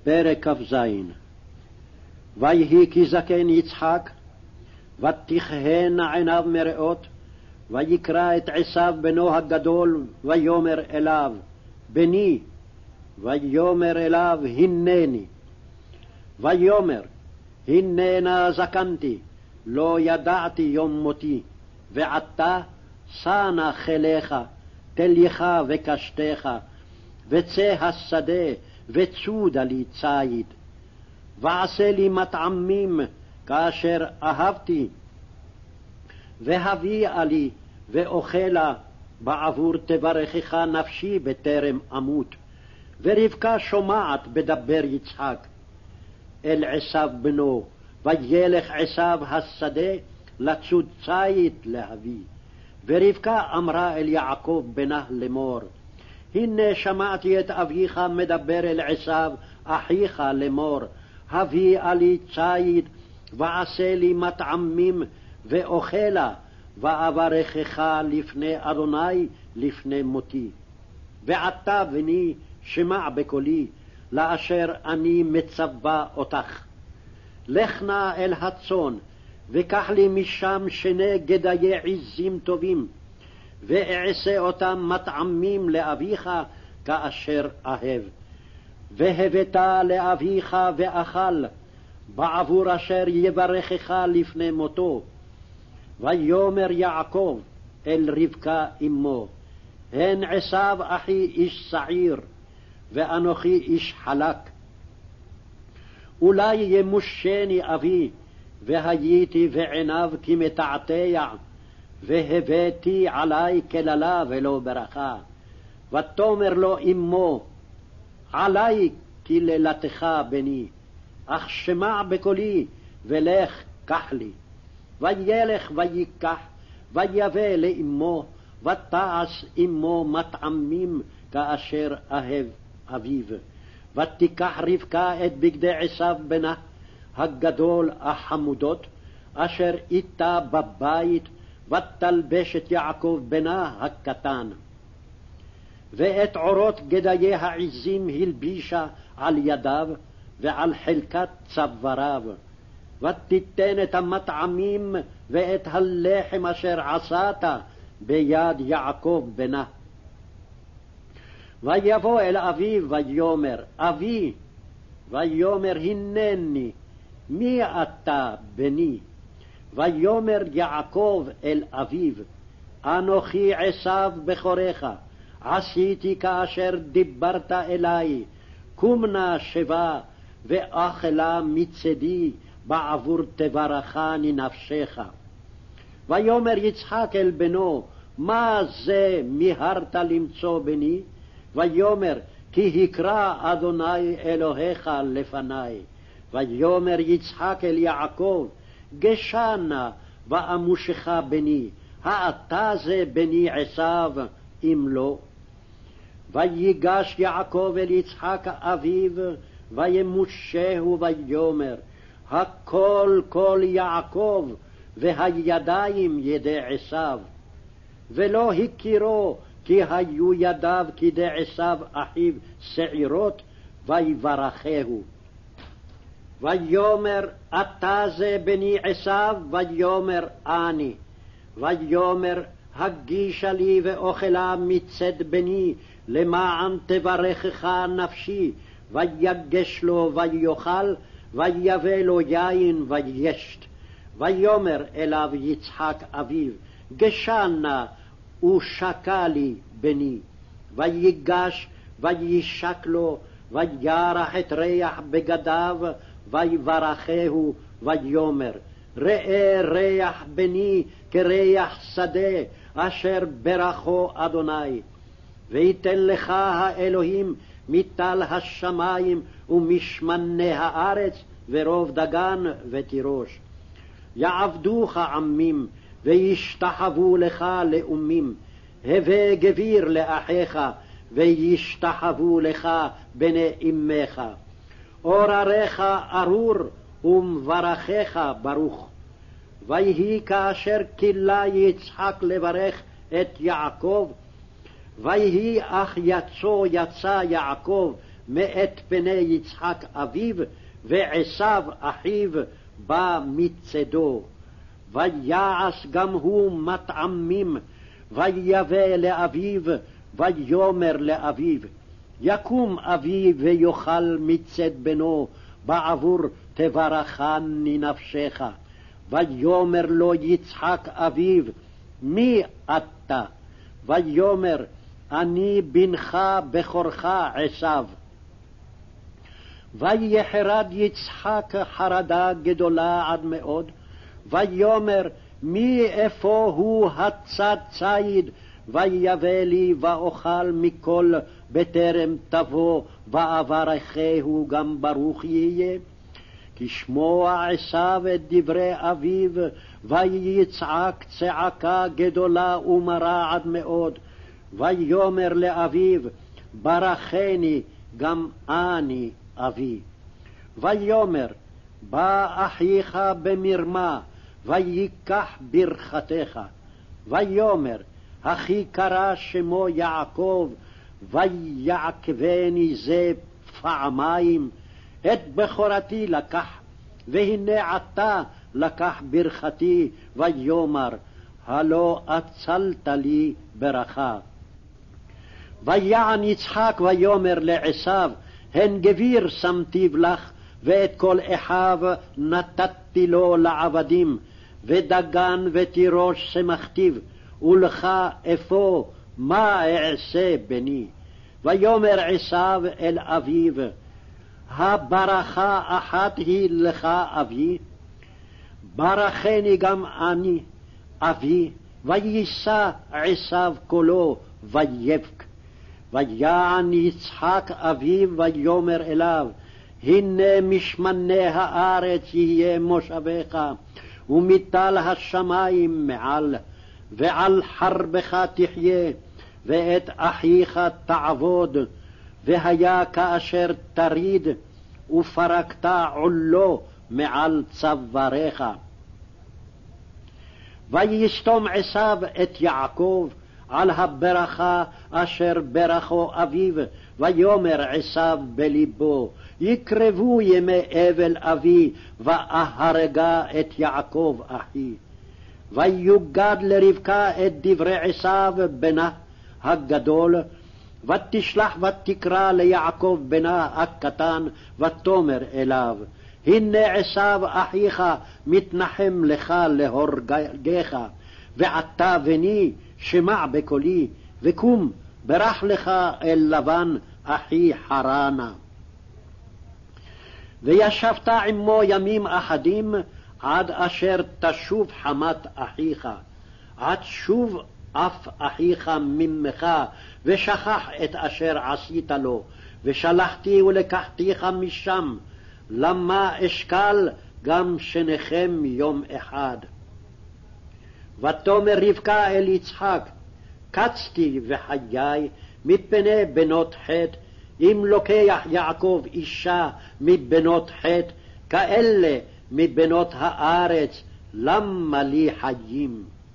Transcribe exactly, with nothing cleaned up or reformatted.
פרק כ"ז. ויהי כי זקן יצחק, ותכהנה עיניו מראות, ויקרא את עשיו בנו הגדול, ויאמר אליו, בני, ויאמר אליו, הנני. ויאמר, הננה זקנתי, לא ידעתי יום מותי, ועתה שא נא חיליך, תלייך וקשתך, וצא השדה, וצודה לי ציד. ועשה לי מטעמים כאשר אהבתי, והביאה לי ואוכלה, בעבור תברכך נפשי בטרם אמות. ורבקה שומעת בדבר יצחק אל עשיו בנו, וילך עשיו השדה לצוד ציד להביא. ורבקה אמרה אל יעקב בנה לאמור, הנה שמעתי את אביך מדבר אל עשיו אחיך לאמור, הביאה לי ציד, ועשה לי מטעמים ואוכלה, ואברכך לפני אדוני לפני מותי. ועתה בני שמע בקולי, לאשר אני מצווה אותך. לך נא אל הצאן, וקח לי משם שני גדיי עזים טובים, ואעשה אותם מטעמים לאביך כאשר אהב. והבאת לאביך ואכל, בעבור אשר יברכך לפני מותו. ויאמר יעקב אל רבקה אמו, הן עשיו אחי איש שעיר, ואנוכי איש חלק. אולי ימושני אבי, והייתי בעיניו כמתעתע, והבאתי עלי קללה ולא ברכה. ותאמר לו אמו, עלי קללתך בני, אך שמע בקולי, ולך קח לי. וילך ויקח, ויבא לאמו, ותעש אמו מטעמים כאשר אהב אביו. ותיקח רבקה את בגדי עשיו בנה הגדול החמודות, אשר איתה בבית, ותלבש את יעקב בנה הקטן. ואת עורות גדיי העזים הלבישה על ידיו, ועל חלקת צוואריו. ותיתן את המטעמים ואת הלחם אשר עשת ביד יעקב בנה. ויבוא אל אביו ויאמר, אבי, ויאמר, הנני, מי אתה בני? ויאמר יעקב אל אביו, אנוכי עשיו בכורך, עשיתי כאשר דיברת אלי, קום נא שבה ואכלה מצדי, בעבור תברכני נפשך. ויאמר יצחק אל בנו, מה זה מיהרת למצוא בני? ויאמר, כי הקרא אדוני אלוהיך לפני. ויאמר יצחק אל יעקב, גשה נא ואמושך בני, האתה זה בני עשיו אם לא? ויגש יעקב אל יצחק אביו, וימושהו ויאמר, הכל כל יעקב, והידיים ידי עשיו. ולא הכירו, כי היו ידיו כדי עשיו אחיו שעירות, ויברכהו. ויאמר, אתה זה בני עשיו? ויאמר, אני. ויאמר, הגישה לי ואוכלה מצד בני, למען תברכך נפשי. ויגש לו ויאכל, ויבא לו יין וישת. ויאמר אליו יצחק אביו, גשה נא ושקה לי בני. ויגש וישק לו, וירח את ריח בגדיו, ויברכהו, ויאמר, ראה ריח בני כריח שדה, אשר ברכו אדוני. ויתן לך האלוהים מטל השמיים ומשמני הארץ, ורוב דגן ותירוש. יעבדוך עמים, וישתחוו לך לאומים. הווה גביר לאחיך, וישתחוו לך בני אמך. אורריך ארור, ומברכך ברוך. ויהי כאשר כילה יצחק לברך את יעקב, ויהי אך יצא יצא יעקב מאת פני יצחק אביו, ועשיו אחיו בא מצדו. ויעש גם הוא מטעמים, ויבא לאביו, ויאמר לאביו, יקום אבי ויאכל מצד בנו, בעבור תברכני נפשך. ויאמר לו יצחק אביו, מי אתה? ויאמר, אני בנך בכורך עשיו. ויחרד יצחק חרדה גדולה עד מאוד, ויאמר, מי איפה הוא הצד ציד, ויבא לי ואוכל מכל בטרם תבוא, ואברכהו גם ברוך יהיה. כשמוע עשיו את דברי אביו, ויצעק צעקה גדולה ומרה עד מאוד. ויאמר לאביו, ברכני גם אני אבי. ויאמר, בא אחיך במרמה, ויקח ברכתך. ויאמר, אחי קרא שמו יעקב, ויעקבני זה פעמיים. את בכורתי לקח, והנה עתה לקח ברכתי. ויאמר, הלא אצלת לי ברכה. ויען יצחק ויאמר לעשיו, הן גביר שמתיו לך, ואת כל אחיו נתתי לו לעבדים, ודגן ותירוש שמכתיו, ולך אפוא מה אעשה בני? ויאמר עשיו אל אביו, הברכה אחת היא לך אבי, ברכני גם אני אבי. ויישא עשיו קולו ויבק. ויען יצחק אביו ויאמר אליו, הנה משמני הארץ יהיה מושבך, ומטל השמים מעל, ועל חרבך תחיה, ואת אחיך תעבוד. והיה כאשר תריד, ופרקת עולו מעל צוואריך. ויסתום עשיו את יעקב על הברכה אשר ברכו אביו. ויאמר עשיו בלבו, יקרבו ימי אבל אבי, ואהרגה את יעקב אחי. ויוגד לרבקה את דברי עשיו בנה הגדול, ותשלח ותקרא ליעקב בנה הקטן, ותאמר אליו, הנה עשיו אחיך מתנחם לך להורגך, ועתה בני שמע בקולי, וקום ברח לך אל לבן אחי חרנה. וישבת עמו ימים אחדים, עד אשר תשוב חמת אחיך, עד שוב אף אחיך ממך, ושכח את אשר עשית לו, ושלחתי ולקחתיך משם, למה אשקל גם שניכם יום אחד. ותאמר רבקה אל יצחק, קצתי וחיי מפני בנות חטא, אם לוקח יעקב אישה מבנות חטא, כאלה מבנות הארץ, למה לי חיים?